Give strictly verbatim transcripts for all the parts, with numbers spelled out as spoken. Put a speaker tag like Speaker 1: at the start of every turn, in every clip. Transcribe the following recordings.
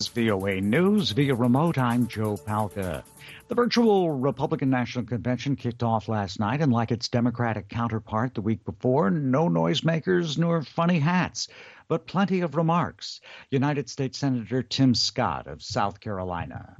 Speaker 1: V O A News via remote. I'm Joe Palca. The virtual Republican National Convention kicked off last night, and like its Democratic counterpart the week before, no noisemakers nor funny hats, but plenty of remarks. United States Senator Tim Scott of South Carolina.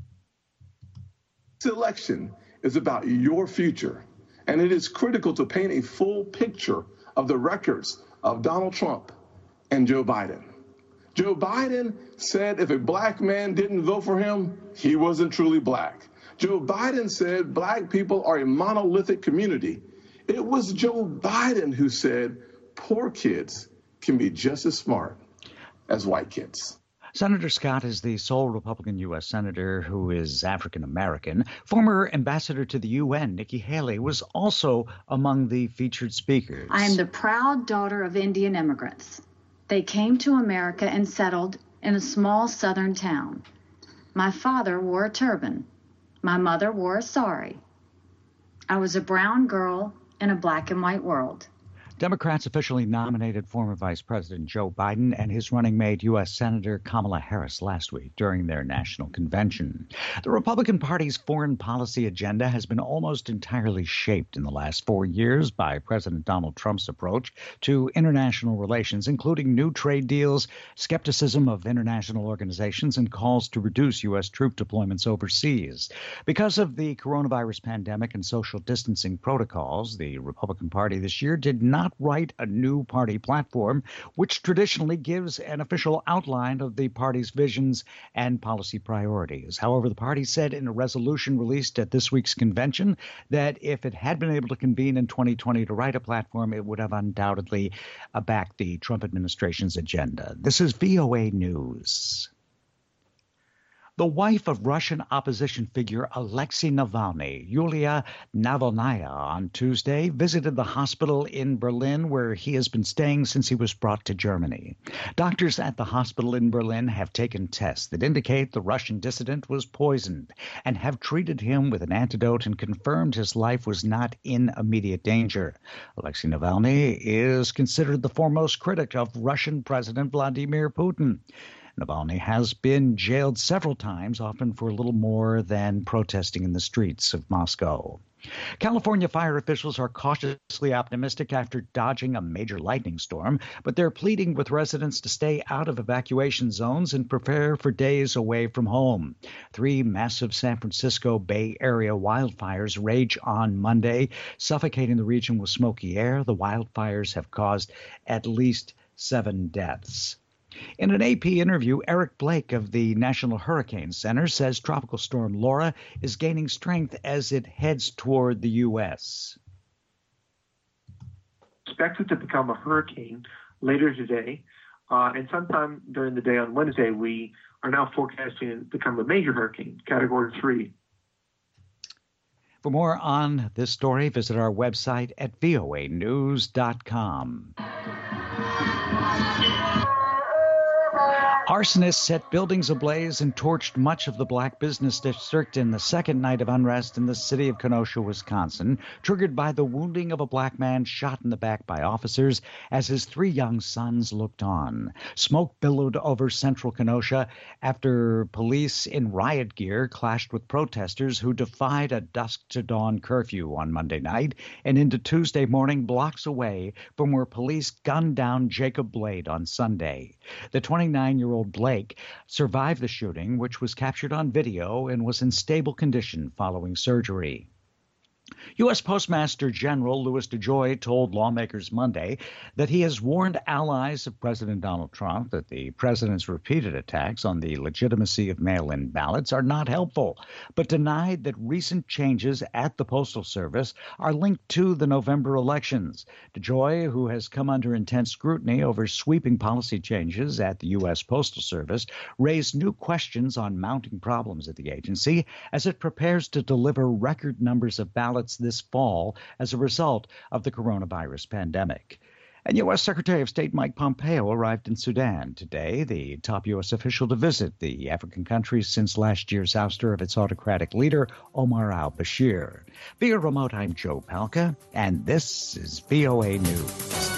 Speaker 2: This election is about your future, and it is critical to paint a full picture of the records of Donald Trump and Joe Biden. Joe Biden said if a black man didn't vote for him, he wasn't truly black. Joe Biden said black people are a monolithic community. It was Joe Biden who said poor kids can be just as smart as white kids.
Speaker 1: Senator Scott is the sole Republican U S senator who is African American. Former ambassador to the U N, Nikki Haley, was also among the featured speakers.
Speaker 3: I am the proud daughter of Indian immigrants. They came to America and settled in a small southern town. My father wore a turban. My mother wore a sari. I was a brown girl in a black and white world.
Speaker 1: Democrats officially nominated former Vice President Joe Biden and his running mate, U S Senator Kamala Harris, last week during their national convention. The Republican Party's foreign policy agenda has been almost entirely shaped in the last four years by President Donald Trump's approach to international relations, including new trade deals, skepticism of international organizations, and calls to reduce U S troop deployments overseas. Because of the coronavirus pandemic and social distancing protocols, the Republican Party this year did not write a new party platform, which traditionally gives an official outline of the party's visions and policy priorities. However, the party said in a resolution released at this week's convention that if it had been able to convene in twenty twenty to write a platform, it would have undoubtedly uh, backed the Trump administration's agenda. This is V O A News. The wife of Russian opposition figure Alexei Navalny, Yulia Navalnaya, on Tuesday visited the hospital in Berlin where he has been staying since he was brought to Germany. Doctors at the hospital in Berlin have taken tests that indicate the Russian dissident was poisoned and have treated him with an antidote and confirmed his life was not in immediate danger. Alexei Navalny is considered the foremost critic of Russian President Vladimir Putin. Navalny has been jailed several times, often for little more than protesting in the streets of Moscow. California fire officials are cautiously optimistic after dodging a major lightning storm, but they're pleading with residents to stay out of evacuation zones and prepare for days away from home. Three massive San Francisco Bay Area wildfires rage on Monday, suffocating the region with smoky air. The wildfires have caused at least seven deaths. In an A P interview, Eric Blake of the National Hurricane Center says Tropical Storm Laura is gaining strength as it heads toward the U S.
Speaker 4: Expected to become a hurricane later today, uh, and sometime during the day on Wednesday, we are now forecasting it to become a major hurricane, Category three.
Speaker 1: For more on this story, visit our website at V O A news dot com. Arsonists set buildings ablaze and torched much of the Black business district in the second night of unrest in the city of Kenosha, Wisconsin, triggered by the wounding of a Black man shot in the back by officers as his three young sons looked on. Smoke billowed over central Kenosha after police in riot gear clashed with protesters who defied a dusk-to-dawn curfew on Monday night and into Tuesday morning, blocks away from where police gunned down Jacob Blade on Sunday. The twenty-nine-year-old Blake survived the shooting, which was captured on video and was in stable condition following surgery. U S Postmaster General Louis DeJoy told lawmakers Monday that he has warned allies of President Donald Trump that the president's repeated attacks on the legitimacy of mail-in ballots are not helpful, but denied that recent changes at the Postal Service are linked to the November elections. DeJoy, who has come under intense scrutiny over sweeping policy changes at the U S Postal Service, raised new questions on mounting problems at the agency as it prepares to deliver record numbers of ballots this fall as a result of the coronavirus pandemic. And U S Secretary of State Mike Pompeo arrived in Sudan today, the top U S official to visit the African country since last year's ouster of its autocratic leader, Omar al-Bashir. Via remote, I'm Joe Palca, and this is V O A News.